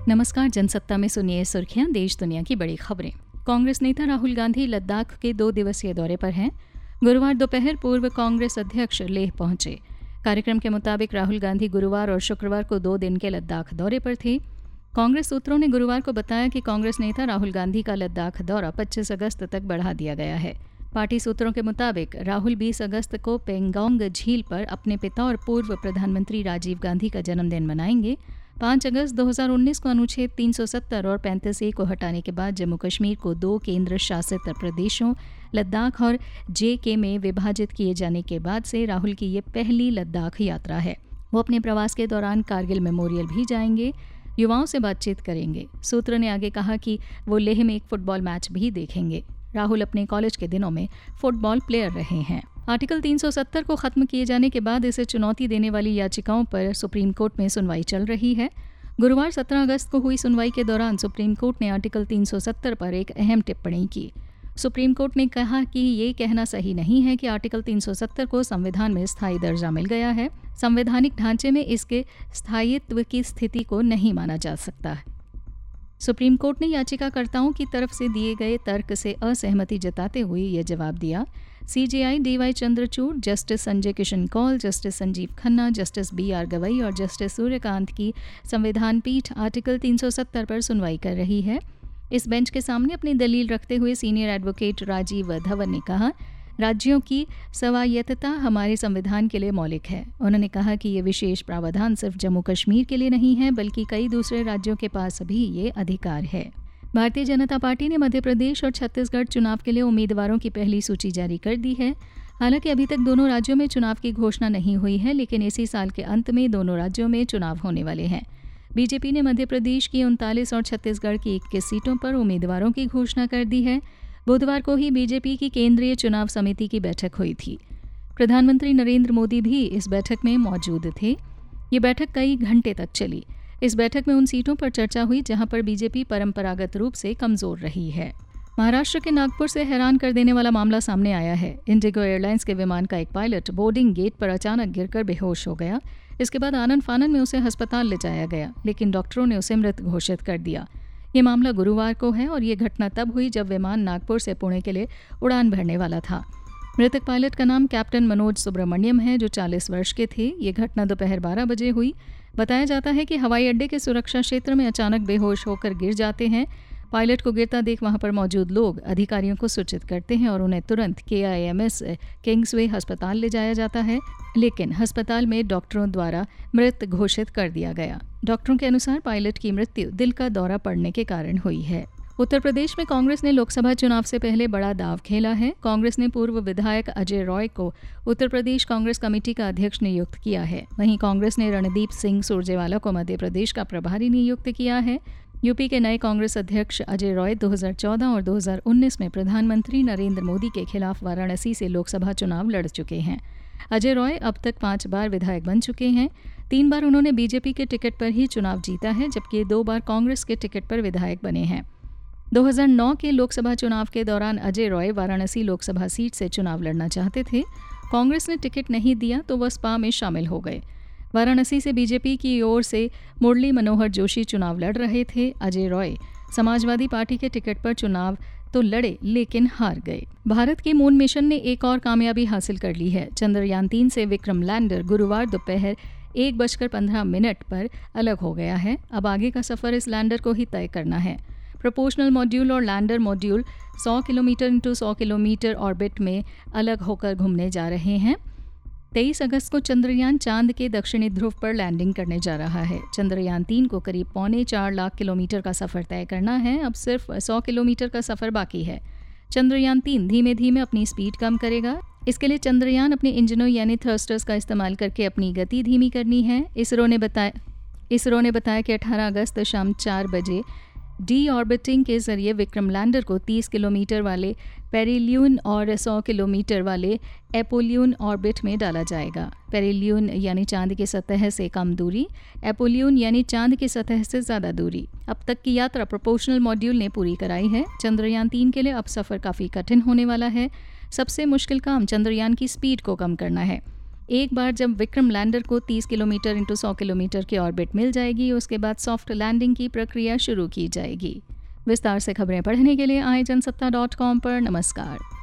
नमस्कार। जनसत्ता में सुनिए सुर्खियां, देश दुनिया की बड़ी खबरें। कांग्रेस नेता राहुल गांधी लद्दाख के 2 दिवसीय दौरे पर हैं। गुरुवार दोपहर पूर्व कांग्रेस अध्यक्ष लेह पहुंचे। कार्यक्रम के मुताबिक राहुल गांधी गुरुवार और शुक्रवार को 2 दिन के लद्दाख दौरे पर थे। कांग्रेस सूत्रों ने गुरुवार को बताया कि कांग्रेस नेता राहुल गांधी का लद्दाख दौरा 25 अगस्त तक बढ़ा दिया गया है। पार्टी सूत्रों के मुताबिक राहुल 20 अगस्त को पेंगोंग झील पर अपने पिता और पूर्व प्रधानमंत्री राजीव गांधी का जन्मदिन मनाएंगे। 5 अगस्त 2019 को अनुच्छेद 370 और 35A को हटाने के बाद जम्मू कश्मीर को 2 केंद्र शासित प्रदेशों लद्दाख और JK में विभाजित किए जाने के बाद से राहुल की ये पहली लद्दाख यात्रा है। वो अपने प्रवास के दौरान कारगिल मेमोरियल भी जाएंगे, युवाओं से बातचीत करेंगे। सूत्र ने आगे कहा कि वो लेह में एक फुटबॉल मैच भी देखेंगे। राहुल अपने कॉलेज के दिनों में फुटबॉल प्लेयर रहे हैं। आर्टिकल 370 को खत्म किए जाने के बाद इसे चुनौती देने वाली याचिकाओं पर सुप्रीम कोर्ट में सुनवाई चल रही है। गुरुवार 17 अगस्त को हुई सुनवाई के दौरान सुप्रीम कोर्ट ने आर्टिकल 370 पर एक अहम टिप्पणी की। सुप्रीम कोर्ट ने कहा कि ये कहना सही नहीं है कि आर्टिकल 370 को संविधान में स्थायी दर्जा मिल गया है। संवैधानिक ढांचे में इसके स्थायित्व की स्थिति को नहीं माना जा सकता है। सुप्रीम कोर्ट ने याचिकाकर्ताओं की तरफ से दिए गए तर्क से असहमति जताते हुए यह जवाब दिया। CJI DY Chandrachud, justice Sanjay Kishan Kaul, justice Sanjiv Khanna, justice BR Gavai और जस्टिस सूर्यकांत की संविधान पीठ आर्टिकल 370 पर सुनवाई कर रही है। इस बेंच के सामने अपनी दलील रखते हुए सीनियर एडवोकेट राजीव धवन ने कहा, राज्यों की स्वायत्तता हमारे संविधान के लिए मौलिक है। उन्होंने कहा कि ये विशेष प्रावधान सिर्फ जम्मू कश्मीर के लिए नहीं है, बल्कि कई दूसरे राज्यों के पास भी ये अधिकार है। भारतीय जनता पार्टी ने मध्य प्रदेश और छत्तीसगढ़ चुनाव के लिए उम्मीदवारों की पहली सूची जारी कर दी है। हालांकि अभी तक दोनों राज्यों में चुनाव की घोषणा नहीं हुई है, लेकिन इसी साल के अंत में दोनों राज्यों में चुनाव होने वाले हैं। बीजेपी ने मध्य प्रदेश की 39 और छत्तीसगढ़ की 21 सीटों पर उम्मीदवारों की घोषणा कर दी है। बुधवार को ही बीजेपी की केंद्रीय चुनाव समिति की बैठक हुई थी। प्रधानमंत्री नरेंद्र मोदी भी इस बैठक में मौजूद थे। ये बैठक कई घंटे तक चली। इस बैठक में उन सीटों पर चर्चा हुई जहां पर बीजेपी परंपरागत रूप से कमजोर रही है। महाराष्ट्र के नागपुर से हैरान कर देने वाला मामला सामने आया है। इंडिगो एयरलाइंस के विमान का एक पायलट बोर्डिंग गेट पर अचानक गिरकर बेहोश हो गया। इसके बाद आनन फानन में उसे अस्पताल ले जाया गया, लेकिन डॉक्टरों ने उसे मृत घोषित कर दिया। ये मामला गुरुवार को है और ये घटना तब हुई जब विमान नागपुर से पुणे के लिए उड़ान भरने वाला था। मृतक पायलट का नाम कैप्टन मनोज सुब्रमण्यम है, जो 40 वर्ष के थे। ये घटना दोपहर 12 बजे हुई। बताया जाता है कि हवाई अड्डे के सुरक्षा क्षेत्र में अचानक बेहोश होकर गिर जाते हैं। पायलट को गिरता देख वहां पर मौजूद लोग अधिकारियों को सूचित करते हैं और उन्हें तुरंत KIMS किंग्सवे अस्पताल ले जाया जाता है, लेकिन अस्पताल में डॉक्टरों द्वारा मृत घोषित कर दिया गया। डॉक्टरों के अनुसार पायलट की मृत्यु दिल का दौरा पड़ने के कारण हुई है। उत्तर प्रदेश में कांग्रेस ने लोकसभा चुनाव से पहले बड़ा दांव खेला है। कांग्रेस ने पूर्व विधायक अजय रॉय को उत्तर प्रदेश कांग्रेस कमेटी का अध्यक्ष नियुक्त किया है। वहीं कांग्रेस ने रणदीप सिंह सुरजेवाला को मध्य प्रदेश का प्रभारी नियुक्त किया है। यूपी के नए कांग्रेस अध्यक्ष अजय रॉय 2014 और 2019 में प्रधानमंत्री नरेंद्र मोदी के खिलाफ वाराणसी से लोकसभा चुनाव लड़ चुके हैं। अजय रॉय अब तक 5 बार विधायक बन चुके हैं। 3 बार उन्होंने बीजेपी के टिकट पर ही चुनाव जीता है, जबकि 2 बार कांग्रेस के टिकट पर विधायक बने हैं। 2009 के लोकसभा चुनाव के दौरान अजय रॉय वाराणसी लोकसभा सीट से चुनाव लड़ना चाहते थे। कांग्रेस ने टिकट नहीं दिया तो वह सपा में शामिल हो गए। वाराणसी से बीजेपी की ओर से मुरली मनोहर जोशी चुनाव लड़ रहे थे। अजय रॉय समाजवादी पार्टी के टिकट पर चुनाव तो लड़े, लेकिन हार गए। भारत के मून मिशन ने एक और कामयाबी हासिल कर ली है। चंद्रयान 3 से विक्रम लैंडर गुरुवार दोपहर 1:15 पर अलग हो गया है। अब आगे का सफर इस लैंडर को ही तय करना है। प्रोपोर्शनल मॉड्यूल और lander module 100 kilometre × 100 kilometre orbit में अलग होकर घूमने जा रहे हैं। 23 अगस्त को चंद्रयान चांद के दक्षिणी ध्रुव पर लैंडिंग करने जा रहा है। चंद्रयान 3 को करीब 4.25 लाख किलोमीटर का सफर तय करना है। अब सिर्फ 100 किलोमीटर का सफर बाकी है। चंद्रयान 3 धीमे धीमे अपनी स्पीड कम करेगा। इसके लिए चंद्रयान अपने इंजनों यानी थ्रस्टर्स का इस्तेमाल करके अपनी गति धीमी करनी है। इसरो ने बताया कि 18 अगस्त शाम 4 बजे डी ऑर्बिटिंग के जरिए विक्रम लैंडर को 30 किलोमीटर वाले पेरिलियन और 100 किलोमीटर वाले एपोलियन ऑर्बिट में डाला जाएगा। पेरिलियन यानी चांद की सतह से कम दूरी, एपोलियन यानी चांद की सतह से ज़्यादा दूरी। अब तक की यात्रा प्रोपोर्शनल मॉड्यूल ने पूरी कराई है। चंद्रयान 3 के लिए अब सफ़र काफ़ी कठिन होने वाला है। सबसे मुश्किल काम चंद्रयान की स्पीड को कम करना है। एक बार जब विक्रम लैंडर को 30 किलोमीटर इंटू 100 किलोमीटर की ऑर्बिट मिल जाएगी, उसके बाद सॉफ्ट लैंडिंग की प्रक्रिया शुरू की जाएगी। विस्तार से खबरें पढ़ने के लिए आए जनसत्ता.com पर। नमस्कार।